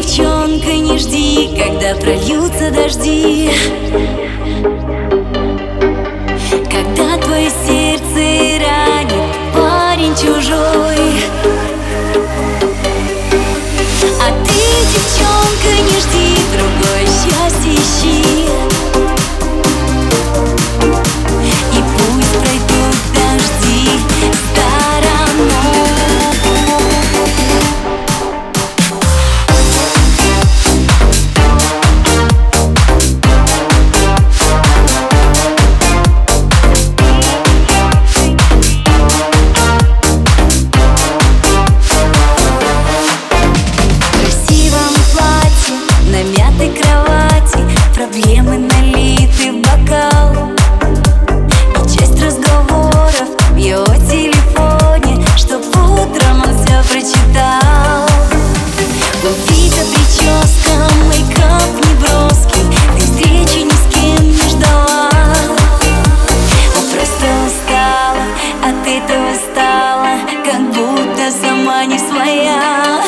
девчонка, не жди, когда прольются дожди, когда твое сердце ранит парень чужой. А ты, девчонка, не жди, другое счастье ищи. И пусть пройдут дожди стороной. Проблемы налиты в бокал, и часть разговоров в его телефоне, чтоб утром он все прочитал. Убита прическа, мейкап неброский, ты встречи ни с кем не ждала. Я просто устала от этого стала, как будто сама не своя.